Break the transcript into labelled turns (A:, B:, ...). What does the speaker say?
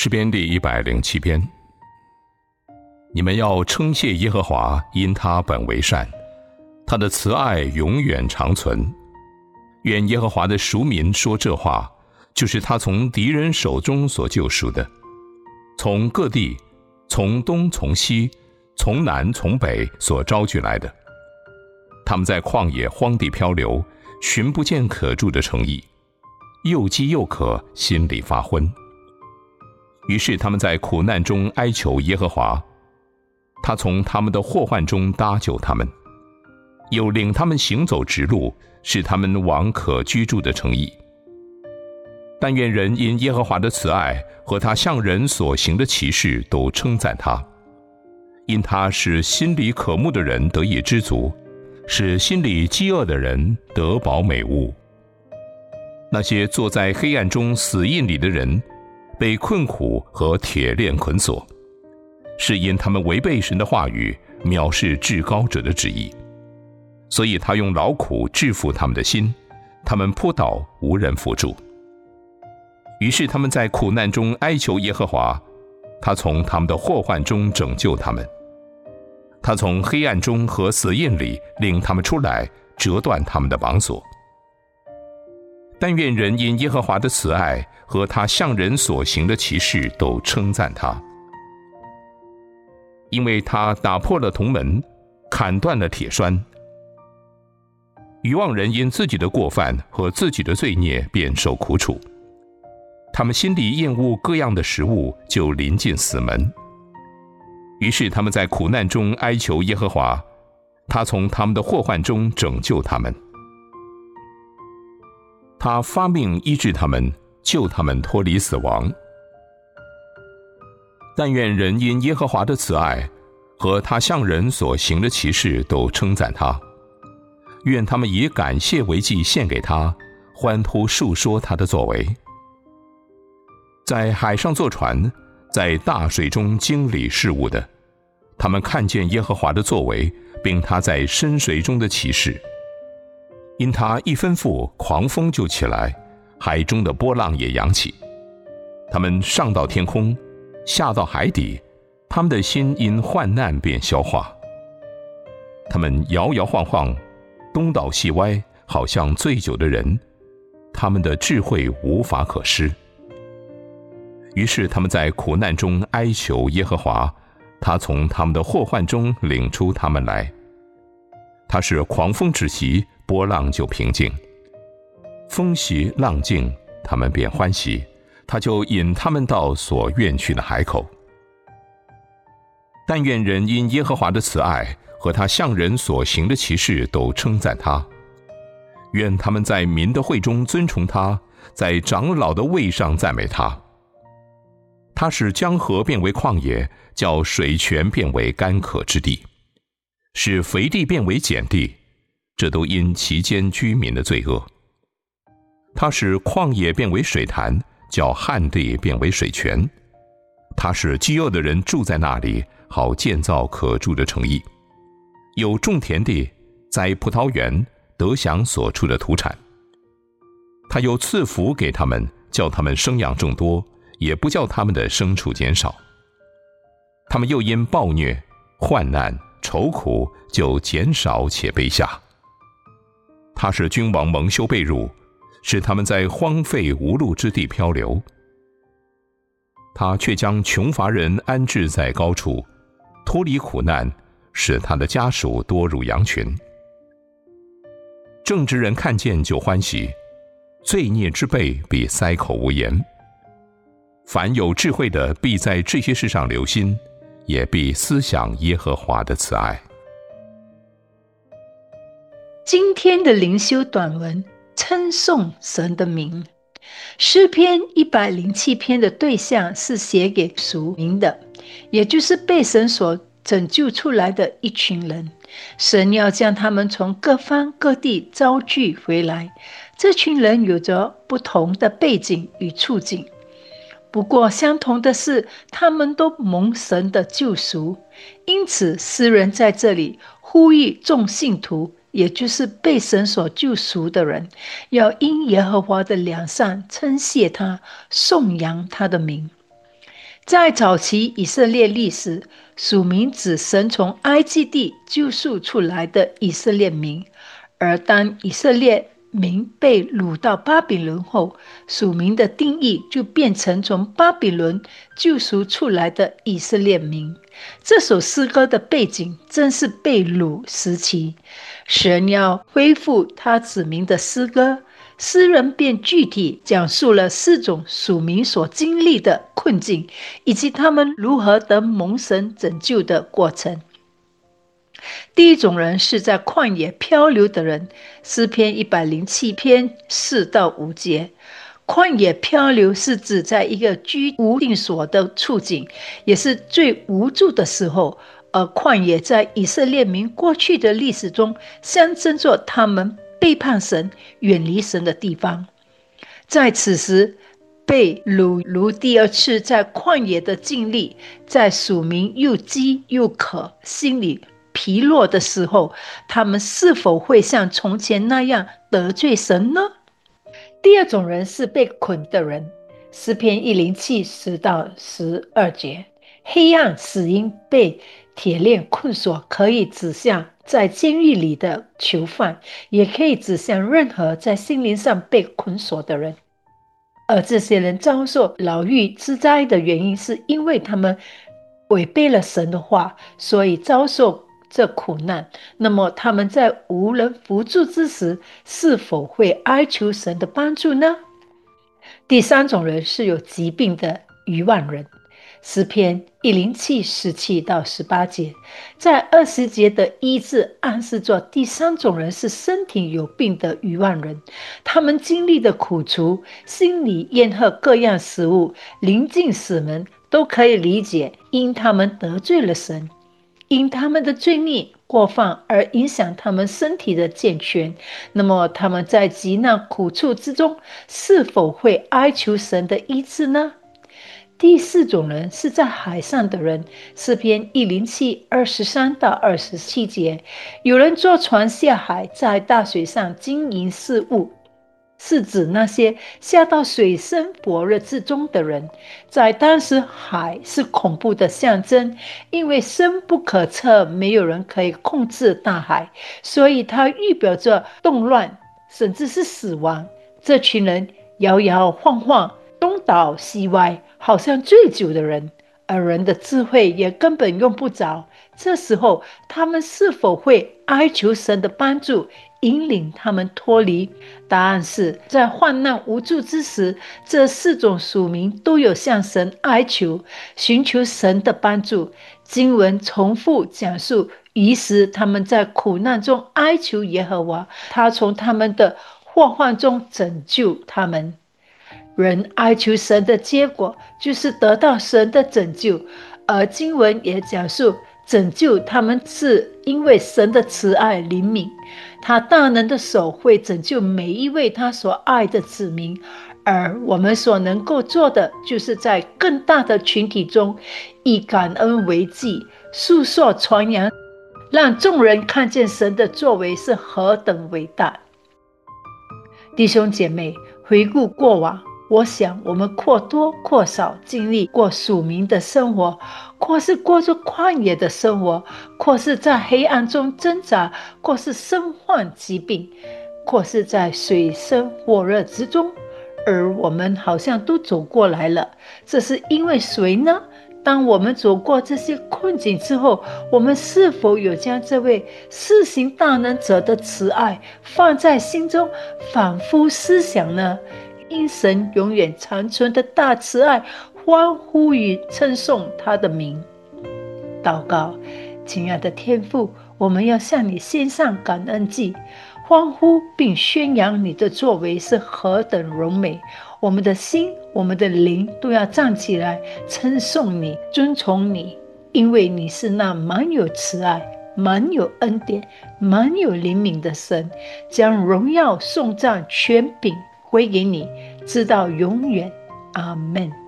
A: 诗篇第107篇。你们要称谢耶和华，因他本为善，他的慈爱永远长存。愿耶和华的赎民说这话，就是他从敌人手中所救赎的，从各地，从东从西，从南从北所招聚来的。他们在旷野荒地漂流，寻不见可住的城邑，又饥又渴，心里发昏。于是他们在苦难中哀求耶和华，他从他们的祸患中搭救他们，又领他们行走直路，使他们往可居住的城邑。但愿人因耶和华的慈爱和他向人所行的奇事都称赞他，因他使心里渴慕的人得以知足，使心里饥饿的人得饱美物。那些坐在黑暗中死荫里的人，被困苦和铁链捆锁，是因他们违背神的话语，藐视至高者的旨意。所以他用劳苦制服他们的心，他们扑倒，无人扶助。于是他们在苦难中哀求耶和华，他从他们的祸患中拯救他们。他从黑暗中和死荫里领他们出来，折断他们的绑锁。但愿人因耶和华的慈爱和他向人所行的奇事都称赞他，因为他打破了铜门，砍断了铁栓。愚妄人因自己的过犯和自己的罪孽便受苦楚，他们心里厌恶各样的食物，就临近死门。于是他们在苦难中哀求耶和华，他从他们的祸患中拯救他们。他发命医治他们，救他们脱离死亡。但愿人因耶和华的慈爱和他向人所行的奇事都称赞他，愿他们以感谢为祭献给他，欢呼述说他的作为。在海上坐船，在大水中经理事务的，他们看见耶和华的作为，并他在深水中的奇事。因他一吩咐，狂风就起来，海中的波浪也扬起。他们上到天空，下到海底，他们的心因患难便消化。他们摇摇晃晃，东倒西歪，好像醉酒的人，他们的智慧无法可施。于是他们在苦难中哀求耶和华，他从他们的祸患中领出他们来。他是狂风止息，波浪就平静，风息浪静，他们便欢喜，他就引他们到所愿去的海口。但愿人因耶和华的慈爱和他向人所行的奇事都称赞他，愿他们在民的会中尊崇他，在长老的位上赞美他。他使江河变为旷野，叫水泉变为干渴之地，使肥地变为碱地，这都因其间居民的罪恶。他使旷野变为水潭，叫旱地变为水泉。他使饥饿的人住在那里，好建造可住的城邑。有种田地，栽葡萄园，得享所出的土产。他又赐福给他们，叫他们生养众多，也不叫他们的牲畜减少。他们又因暴虐、患难、愁苦，就减少且卑下。他使君王蒙羞被辱，使他们在荒废无路之地漂流。他却将穷乏人安置在高处，脱离苦难，使他的家属多如羊群。正直人看见就欢喜，罪孽之辈必塞口无言。凡有智慧的必在这些事上留心，也必思想耶和华的慈爱。
B: 今天的灵修短文，称颂神的名。诗篇107篇的对象是写给属民的，也就是被神所拯救出来的一群人。神要将他们从各方各地招聚回来，这群人有着不同的背景与处境，不过相同的是，他们都蒙神的救赎。因此诗人在这里呼吁众信徒，也就是被神所救赎的人，要因耶和华的良善称谢他，颂扬他的名。 在早期以色列历史，属民指神从埃及地救赎出来的以色列民，而当以色列民被掳到巴比伦后，属民的定义就变成从巴比伦救赎出来的以色列民。这首诗歌的背景正是被掳时期，神要恢复他子民的诗歌，诗人便具体讲述了4种属民所经历的困境，以及他们如何得蒙神拯救的过程。第一种人是在旷野漂流的人，诗篇107篇4到5节。旷野漂流是指在一个居无定所的处境，也是最无助的时候。而旷野在以色列民过去的历史中，象征着他们背叛神、远离神的地方。在此时，被掳如第二次在旷野的经历，在属民又饥又渴、心里疲弱的时候，他们是否会像从前那样得罪神呢？第二种人是被捆的人，诗篇107 10到12节。黑暗死因被铁链困锁，可以指向在监狱里的囚犯，也可以指向任何在心灵上被捆锁的人。而这些人遭受牢狱之灾的原因，是因为他们违背了神的话，所以遭受这苦难。那么他们在无人扶助之时，是否会哀求神的帮助呢？第三种人是有疾病的愚妄人，诗篇107 17到18节。在20节的医治暗示着第三种人是身体有病的愚妄人，他们经历的苦楚，心里厌恶各样食物，临近死门，都可以理解，因他们得罪了神，因他们的罪孽过犯而影响他们身体的健全。那么他们在极难苦处之中，是否会哀求神的医治呢？第四种人是在海上的人，诗篇107 23到27节。有人坐船下海，在大水上经营事务，是指那些下到水深火热之中的人。在当时，海是恐怖的象征，因为深不可测，没有人可以控制大海，所以它预表着动乱，甚至是死亡。这群人摇摇晃晃，东倒西歪，好像醉酒的人，而人的智慧也根本用不着。这时候，他们是否会哀求神的帮助，引领他们脱离？答案是在患难无助之时，这4种属民都有向神哀求，寻求神的帮助。经文重复讲述，于是他们在苦难中哀求耶和华，他从他们的祸患中拯救他们。人哀求神的结果就是得到神的拯救，而经文也讲述拯救他们是因为神的慈爱怜悯，他大能的手会拯救每一位他所爱的子民。而我们所能够做的，就是在更大的群体中以感恩为祭，诉说传扬，让众人看见神的作为是何等伟大。弟兄姐妹，回顾过往，我想我们或多或少经历过属民的生活，或是过着旷野的生活，或是在黑暗中挣扎，或是身患疾病，或是在水深火热之中，而我们好像都走过来了。这是因为谁呢？当我们走过这些困境之后，我们是否有将这位施行大能者的慈爱放在心中，反复思想呢？因神永远长存的大慈爱，欢呼与称颂他的名。祷告，亲爱的天父，我们要向你献上感恩祭，欢呼并宣扬你的作为是何等荣美。我们的心，我们的灵都要站起来称颂你，尊崇你，因为你是那满有慈爱、满有恩典、满有怜悯的神，将荣耀颂赞权柄归给你，直到永远。阿们。